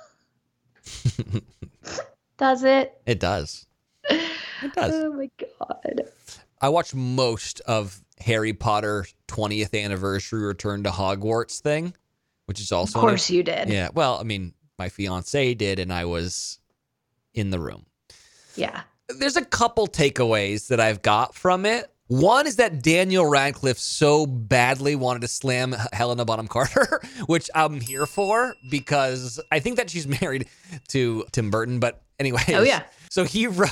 Does it? It does. It does. Oh my God. I watched most of Harry Potter twentieth anniversary Return to Hogwarts thing. Which is also, of course, you did. Yeah. Well, I mean, my fiance did, and I was in the room. Yeah. There's a couple takeaways that I've got from it. One is that Daniel Radcliffe so badly wanted to slam Helena Bonham Carter, which I'm here for because I think that she's married to Tim Burton. But anyway. Oh, yeah. So he wrote,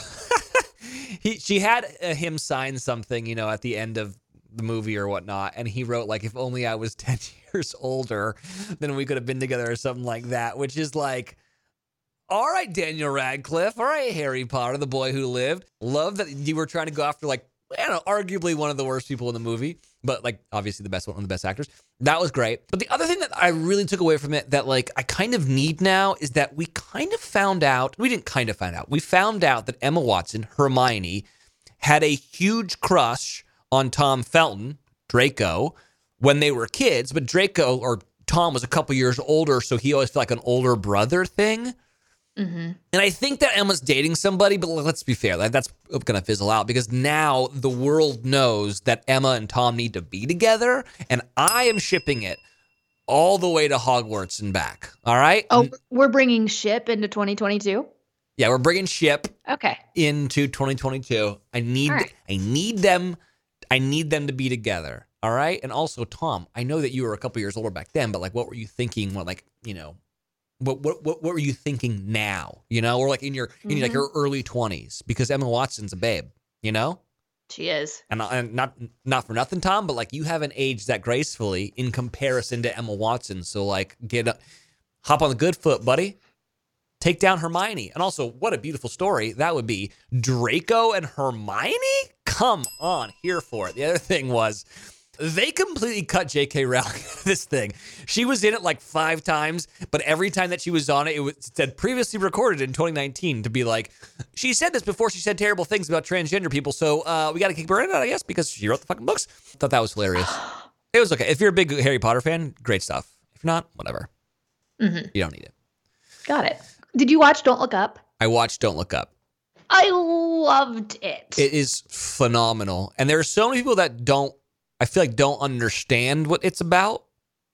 he, she had uh, him sign something, you know, at the end of the movie or whatnot, and he wrote like, if only I was ten years older, then we could have been together or something like that, which is like, all right, Daniel Radcliffe, all right, Harry Potter, the boy who lived. Love that you were trying to go after like, I don't know, arguably one of the worst people in the movie, but like obviously the best one, one of the best actors. That was great. But the other thing that I really took away from it that like I kind of need now is that we kind of found out, we didn't kind of find out, we found out that Emma Watson, Hermione, had a huge crush on Tom Felton, Draco, when they were kids, but Draco or Tom was a couple years older, so he always felt like an older brother thing. Mm-hmm. And I think that Emma's dating somebody, but let's be fair, that's going to fizzle out because now the world knows that Emma and Tom need to be together, and I am shipping it all the way to Hogwarts and back. All right? Oh, we're bringing ship into twenty twenty-two? Yeah, we're bringing ship okay. into twenty twenty-two. I need, right. I need them. I need them to be together. All right. And also, Tom, I know that you were a couple years older back then, but like, what were you thinking? What, like, you know, what, what, what, what were you thinking now? You know, or like in your, mm-hmm. in like your early twenties, because Emma Watson's a babe, you know? She is. And, and not, not for nothing, Tom, but like you haven't aged that gracefully in comparison to Emma Watson. So like get up, hop on the good foot, buddy. Take down Hermione. And also, what a beautiful story that would be. Draco and Hermione? Come on, here for it. The other thing was, They completely cut J K Rowling out of this thing. She was in it like five times, but every time that she was on it, it was- it said previously recorded in twenty nineteen to be like, she said this before she said terrible things about transgender people, so uh, we got to kick her out, I guess, because she wrote the fucking books. Thought that was hilarious. It was okay. If you're a big Harry Potter fan, great stuff. If not, whatever. Mm-hmm. You don't need it. Got it. Did you watch Don't Look Up? I watched Don't Look Up. I loved it. It is phenomenal. And there are so many people that don't, I feel like don't understand what it's about.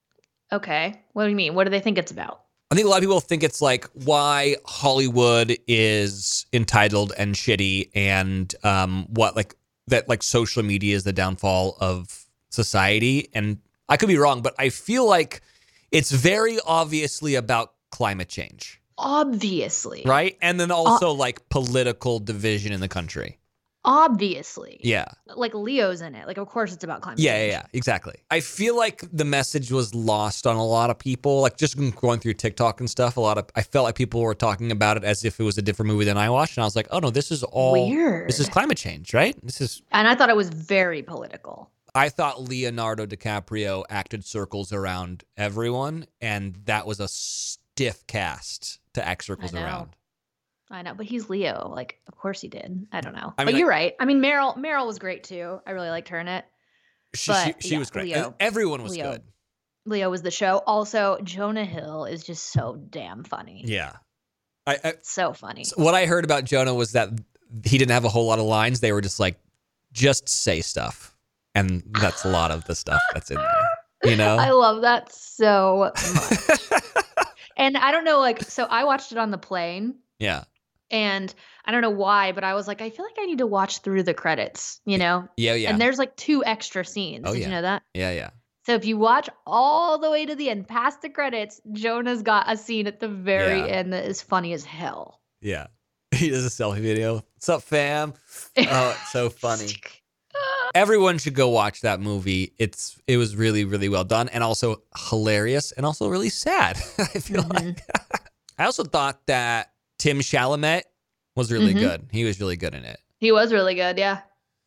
Okay. What do you mean? What do they think it's about? I think a lot of people think it's like why Hollywood is entitled and shitty and um, what like that like social media is the downfall of society. And I could be wrong, but I feel like it's very obviously about climate change. Obviously. Right? And then also uh, like political division in the country. Obviously. Yeah. Like Leo's in it. Like, of course it's about climate yeah, change. Yeah, yeah, exactly. I feel like the message was lost on a lot of people. Like just going through TikTok and stuff, a lot of, I felt like people were talking about it as if it was a different movie than I watched. And I was like, oh no, this is all, weird. This is climate change, right? This is. And I thought it was very political. I thought Leonardo DiCaprio acted circles around everyone. And that was a stiff cast to act circles around. I know, but he's Leo. Like, of course he did. I don't know. I mean, but like, you're right. I mean, Meryl Meryl was great too. I really liked her in it. She, but, she, she yeah, was great. Leo, Everyone was Leo, good. Leo was the show. Also, Jonah Hill is just so damn funny. Yeah. I, I So funny. So what I heard about Jonah was that he didn't have a whole lot of lines. They were just like, just say stuff. And that's a lot of the stuff that's in there. You know? I love that so much. And I don't know, like, so I watched it on the plane. Yeah. And I don't know why, but I was like, I feel like I need to watch through the credits, you know? Yeah, yeah. And there's like two extra scenes. Oh, Did yeah. you know that? Yeah, yeah. So if you watch all the way to the end, past the credits, Jonah's got a scene at the very Yeah. end that is funny as hell. Yeah. He does a selfie video. What's up, fam? Oh, it's so funny. Everyone should go watch that movie. It's it was really, really well done and also hilarious and also really sad. I feel Mhm. like. I also thought that Tim Chalamet was really Mhm. good. He was really good in it. He was really good, yeah.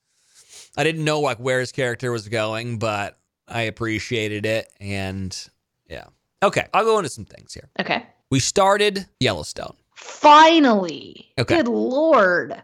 I didn't know like where his character was going, but I appreciated it. And yeah. Okay, I'll go into some things here. Okay. We started Yellowstone. Finally. Okay. Good Lord.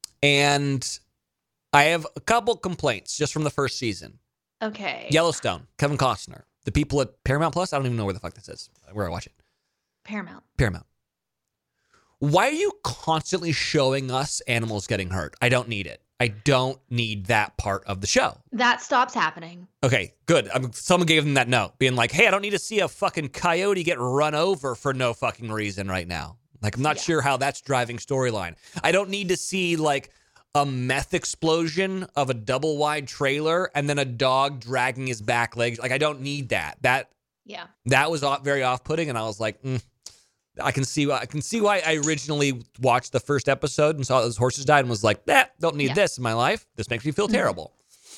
And I have a couple complaints just from the first season. Okay. Yellowstone, Kevin Costner. The people at Paramount Plus, I don't even know where the fuck this is, where I watch it. Paramount. Paramount. Why are you constantly showing us animals getting hurt? I don't need it. I don't need that part of the show. That stops happening. Okay, good. I mean, someone gave them that note, being like, hey, I don't need to see a fucking coyote get run over for no fucking reason right now. Like, I'm not Yeah. sure how that's driving storyline. I don't need to see, like, a meth explosion of a double wide trailer and then a dog dragging his back legs. Like, I don't need that. That Yeah. that was off, very off-putting, and I was like, mm, I can see why. I can see why I originally watched the first episode and saw those horses died and was like, "That don't need Yeah. this in my life. This makes me feel Mhm. terrible."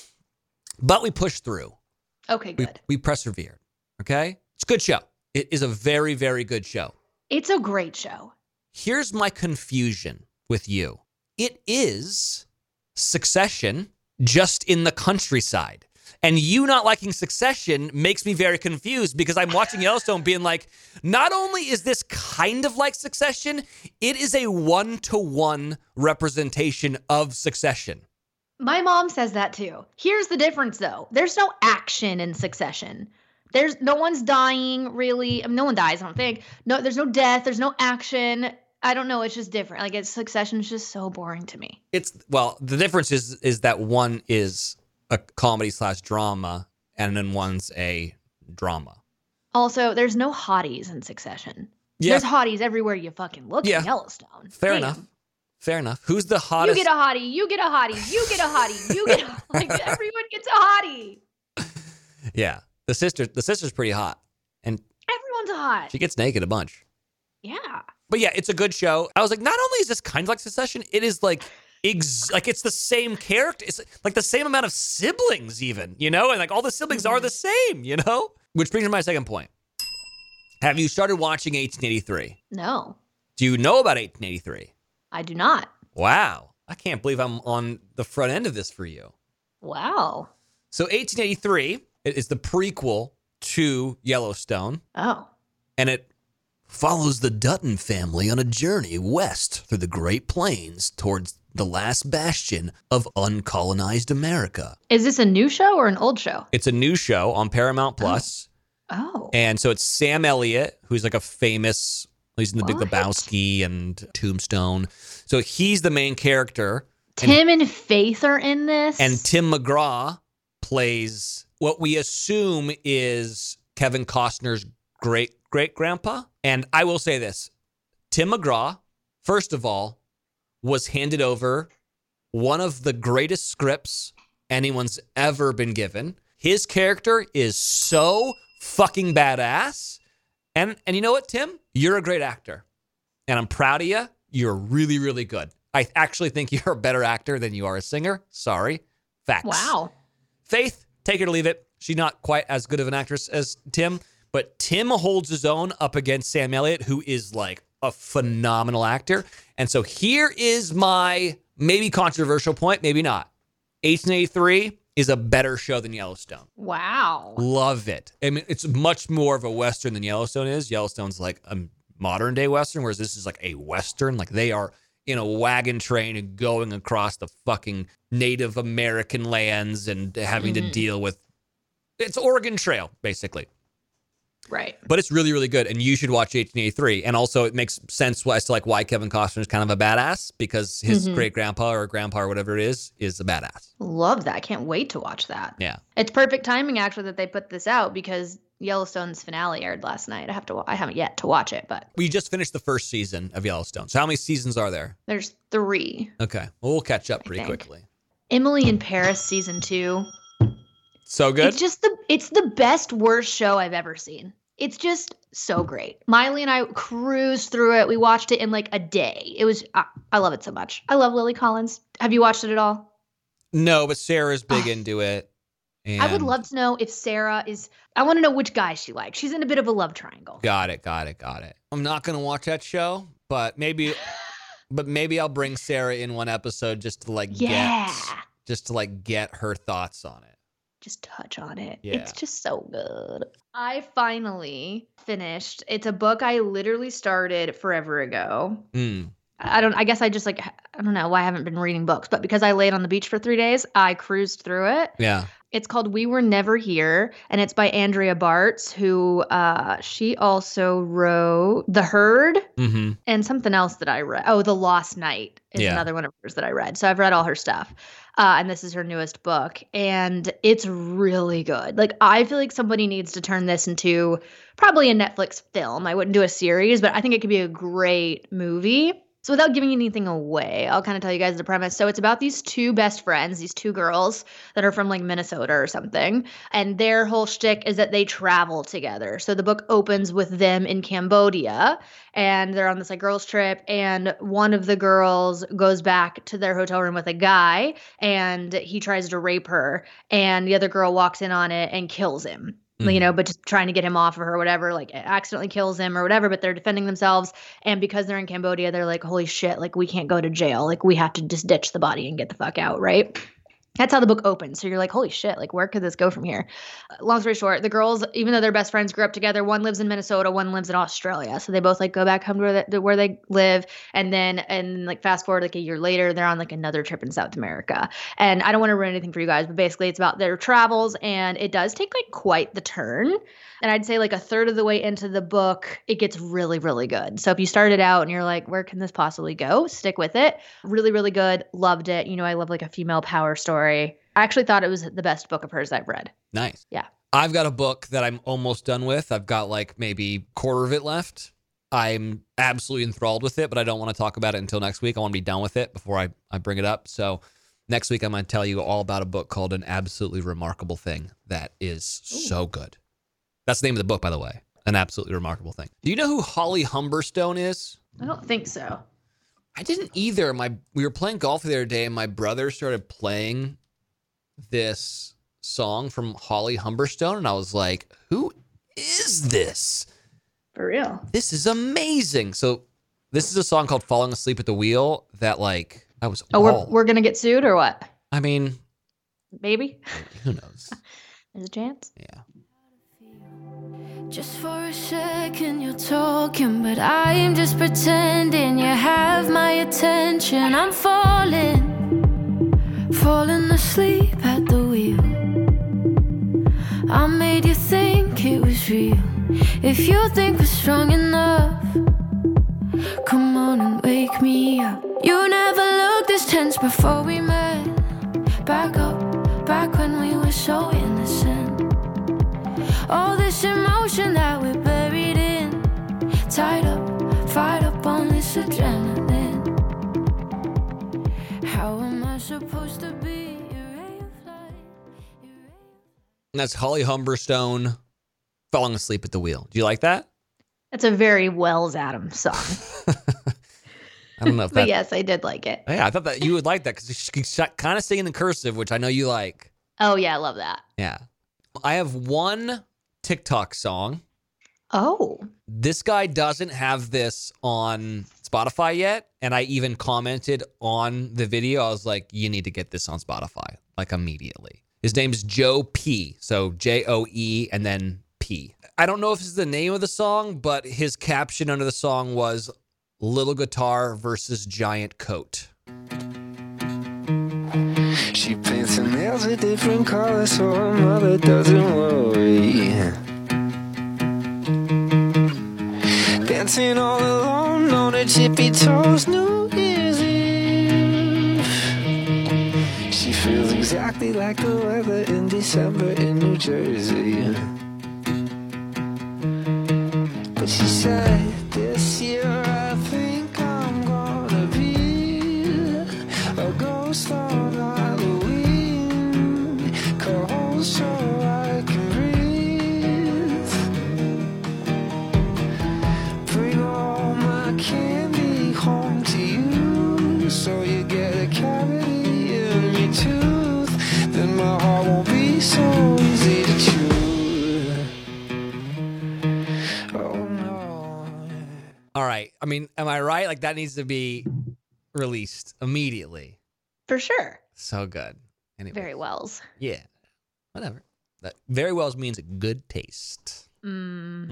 But we pushed through. Okay, We good. we persevered. Okay, it's a good show. It is a very very good show. It's a great show. Here's my confusion with you. It is Succession just in the countryside. And you not liking Succession makes me very confused because I'm watching Yellowstone being like, not only is this kind of like Succession, it is a one-to-one representation of Succession. My mom says that too. Here's the difference though. There's no action in Succession. There's no one's dying really. I mean, no one dies, I don't think. No, there's no death. There's no action. I don't know. It's just different. Like it's Succession is just so boring to me. It's, well, the difference is is that one is a comedy slash drama and then one's a drama. Also, there's no hotties in Succession. Yeah. There's hotties everywhere you fucking look Yeah. in Yellowstone. Fair Damn. enough. Fair enough. Who's the You hottest? get a hottie. You get a hottie. You get a hottie. You get a, like everyone gets a hottie. Yeah. The sister, the sister's pretty hot. And Everyone's a hot. she gets naked a bunch. Yeah. But yeah, it's a good show. I was like, not only is this kind of like Succession, it is like ex- like it's the same character. It's like the same amount of siblings even, you know? And like all the siblings are the same, you know? Which brings me to my second point. Have you started watching eighteen eighty-three? No, Do you know about eighteen eighty-three? I do not. Wow. I can't believe I'm on the front end of this for you. Wow. So eighteen eighty-three it is the prequel to Yellowstone, Oh. and it follows the Dutton family on a journey west through the Great Plains towards the last bastion of uncolonized America. Is this a new show or an old show? It's a new show on Paramount Plus. Oh. And so it's Sam Elliott, who's like a famous, he's in The Big What? Lebowski and Tombstone. So he's the main character. Tim and Faith are in this. And Tim McGraw plays what we assume is Kevin Costner's great great grandpa. And I will say this, Tim McGraw, first of all, was handed over one of the greatest scripts anyone's ever been given. His character is so fucking badass. And and you know what, Tim? You're a great actor. And I'm proud of you. You're really, really good. I actually think you're a better actor than you are a singer. Sorry. Facts. Wow. Faith, take it or leave it. She's not quite as good of an actress as Tim, but Tim holds his own up against Sam Elliott, who is like a phenomenal actor. And so here is my maybe controversial point, maybe not. eighteen eighty-three is a better show than Yellowstone. Wow. Love it. I mean, it's much more of a Western than Yellowstone is. Yellowstone's like a modern day Western, whereas this is like a Western. Like they are in a wagon train and going across the fucking Native American lands and having Mm-hmm. to deal with, it's Oregon Trail, basically. Right. But it's really, really good. And you should watch eighteen eighty-three. And also it makes sense as to like why Kevin Costner is kind of a badass, because his Mhm. great grandpa or grandpa or whatever it is, is a badass. Love that. I can't wait to watch that. Yeah. It's perfect timing actually that they put this out because Yellowstone's finale aired last night. I have to wa- I haven't yet to watch it, but We just finished the first season of Yellowstone. So how many seasons are there? there's three. Okay. Well, we'll catch up pretty think. quickly. Emily in Paris season two. So good? It's just the it's the best worst show I've ever seen. It's just so great. Miley and I cruised through it. We watched it in like a day. It was I, I love it so much. I love Lily Collins. Have you watched it at all? No, but Sarah's big Oh. into it. And I would love to know if Sarah is I want to know which guy she likes. She's in a bit of a love triangle. Got it, got it, got it. I'm not going to watch that show, but maybe but maybe I'll bring Sarah in one episode just to like Yeah. get just to like get her thoughts on it. Just touch on it. Yeah. It's just so good. I finally finished. It's a book I literally started forever ago. Mm. I don't I guess I just like I don't know why I haven't been reading books, but because I laid on the beach for three days, I cruised through it. Yeah. It's called We Were Never Here, and it's by Andrea Bartz, who uh, she also wrote The Herd Mhm. and something else that I read. Oh, The Lost Night is Yeah. another one of hers that I read. So I've read all her stuff. Uh, and this is her newest book. And it's really good. Like, I feel like somebody needs to turn this into probably a Netflix film. I wouldn't do a series, but I think it could be a great movie. So without giving anything away, I'll kind of tell you guys the premise. So it's about these two best friends, these two girls that are from like Minnesota or something. And their whole shtick is that they travel together. So the book opens with them in Cambodia and they're on this like girls trip. And one of the girls goes back to their hotel room with a guy and he tries to rape her. And the other girl walks in on it and kills him. You know, but just trying to get him off of her or whatever, like it accidentally kills him or whatever, but they're defending themselves. And because they're in Cambodia, they're like, holy shit, like we can't go to jail. Like we have to just ditch the body and get the fuck out, right? That's how the book opens. So you're like, holy shit, like where could this go from here? Uh, long story short, the girls, even though they're best friends, grew up together. One lives in Minnesota, one lives in Australia. So they both like go back home to where they, to where they live. And then, and like fast forward like a year later, they're on like another trip in South America. And I don't want to ruin anything for you guys, but basically it's about their travels and it does take like quite the turn. And I'd say like a third of the way into the book, it gets really, really good. So if you started out and you're like, where can this possibly go? Stick with it. Really, really good. Loved it. You know, I love like a female power story. I actually thought it was the best book of hers I've read. Nice. Yeah. I've got a book that I'm almost done with. I've got like maybe quarter of it left. I'm absolutely enthralled with it, but I don't want to talk about it until next week. I want to be done with it before I, I bring it up. So next week, I'm going to tell you all about a book called An Absolutely Remarkable Thing that is Ooh. so good. That's the name of the book, by the way. An Absolutely Remarkable Thing. Do you know who Holly Humberstone is? I don't think so. I didn't either. My we were playing golf the other day, and my brother started playing this song from Holly Humberstone, and I was like, "Who is this? For real. This is amazing!" So, this is a song called "Falling Asleep at the Wheel" that, like, I was Oh, we're, all. we're going to get sued or what? I mean, Maybe. Who knows? There's a chance. Yeah. Just for a second you're talking, but I'm just pretending you have my attention. I'm falling, falling asleep at the wheel. I made you think it was real. If you think we're strong enough, come on and wake me up. You never looked this tense before we met. Back up, back when we were so innocent. All this emotion that we're buried in, tied up, fired up on this adrenaline. How am I supposed to be your ray of light? Your ray of- And that's Holly Humberstone, Falling Asleep at the Wheel. Do you like that? That's a very Wells Adams song. I don't know if But that. yes, I did like it. Yeah, I thought that you would like that because she's kind of singing in cursive, which I know you like. Oh, yeah, I love that. Yeah. I have one TikTok song. Oh. This guy doesn't have this on Spotify yet. And I even commented on the video. I was like, you need to get this on Spotify, like immediately. His name is Joe P. So J O E and then P. I don't know if this is the name of the song, but his caption under the song was Little Guitar versus Giant Coat. She paints her nails a different color so her mother doesn't worry. Dancing all alone on her chippy toes, New Year's Eve. She feels exactly like the weather in December in New Jersey. But she said, this year I think I'm gonna be a ghost on Halloween, cold so I can breathe. Bring all my candy home to you, so you get a cavity in your tooth. Then my heart won't be so easy to chew. Oh no. All right. I mean, am I right? Like that needs to be released immediately. For sure. So good. Anyway, Very Wells. yeah. Whatever. That very well means a good taste. Mm.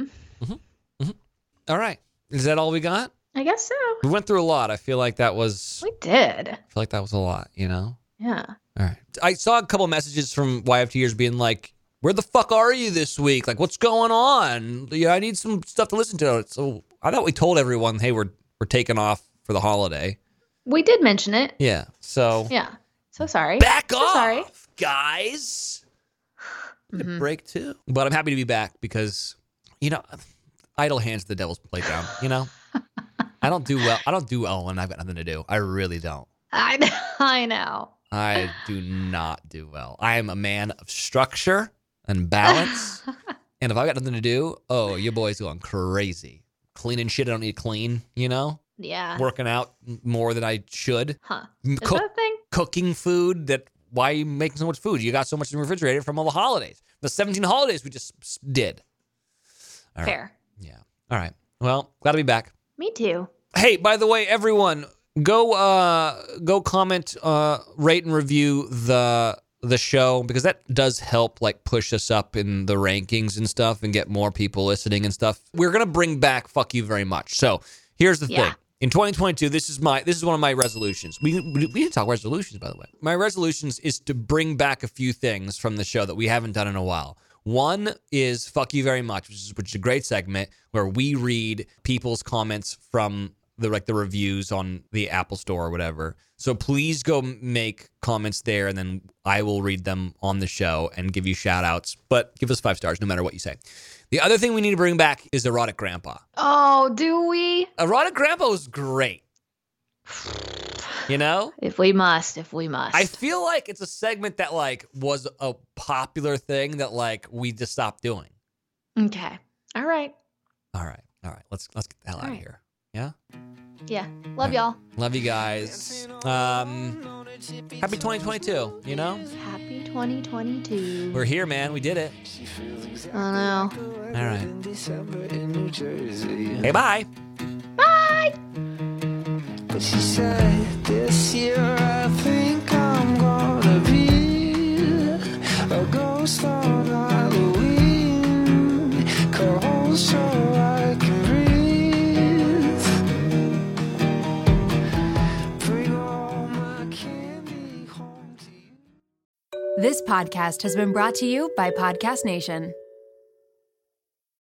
All right. Is that all we got? I guess so. We went through a lot. I feel like that was We did. I feel like that was a lot, you know? Yeah. All right. I saw a couple messages from Y F Ters being like, where the fuck are you this week? Like, what's going on? Yeah, I need some stuff to listen to. So I thought we told everyone, hey, we're we're taking off for the holiday. We did mention it. Yeah. So Yeah. So sorry. back so off, sorry. guys. Need Mhm. a break too. But I'm happy to be back because, you know, idle hands to the devil's playground. You know, I don't do well. I don't do well when I've got nothing to do. I really don't. I know. I know. I do not do well. I am a man of structure and balance. And if I've got nothing to do, oh, your boy's going crazy. Cleaning shit I don't need to clean, you know? Yeah. Working out more than I should. Huh. M- Is cook- that a thing? cooking food that, why are you making so much food? You got so much in the refrigerator from all the holidays. The seventeen holidays we just s- did. All right. Fair. Yeah. All right. Well, glad to be back. Me too. Hey, by the way, everyone, go uh go comment, uh rate and review the the show because that does help like push us up in the rankings and stuff and get more people listening and stuff. We're gonna bring back Fuck You Very Much. So here's the Yeah. thing. In twenty twenty-two, this is my this is one of my resolutions. We we didn't talk resolutions, by the way. My resolutions is to bring back a few things from the show that we haven't done in a while. One is Fuck You Very Much, which is, which is a great segment where we read people's comments from the like the reviews on the Apple Store or whatever. So please go make comments there, and then I will read them on the show and give you shout outs. But give us five stars no matter what you say. The other thing we need to bring back is Erotic Grandpa. Oh, do we? Erotic Grandpa was great. You know? If we must, if we must. I feel like it's a segment that like was a popular thing that like we just stopped doing. Okay. All right. All right. All right. Let's let's get the hell All out of right. here. Yeah? Yeah. Love y'all. Love you guys. Um happy twenty twenty-two, you know? Happy twenty twenty-two. We're here, man. We did it. I know. All right. In December in New Jersey. Hey, bye. Bye. But she said, this year I think I'm gonna be This podcast has been brought to you by Podcast Nation.